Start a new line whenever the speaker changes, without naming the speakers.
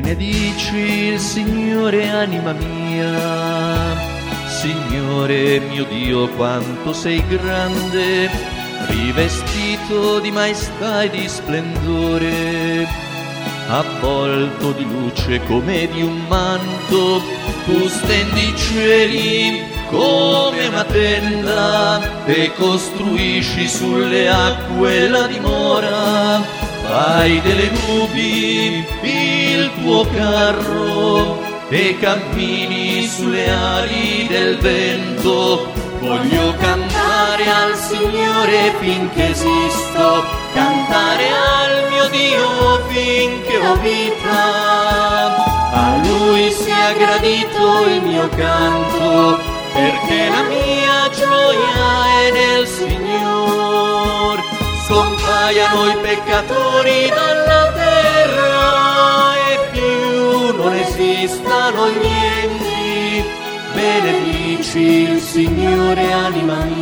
Benedici il Signore, anima mia. Signore mio Dio, quanto sei grande, rivestito di maestà e di splendore, avvolto di luce come di un manto. Tu stendi i cieli come una tenda e costruisci sulle acque la dimora. Fai delle nubi il tuo carro e cammini sulle ali del vento. Voglio cantare al Signore finché esisto, cantare al mio Dio finché ho vita. A Lui sia gradito il mio canto, perché la mia gioia è nel Signor. Scompaiano i peccatori dalla terra e più non esistano nienti. Benedici il Signore, anima mia.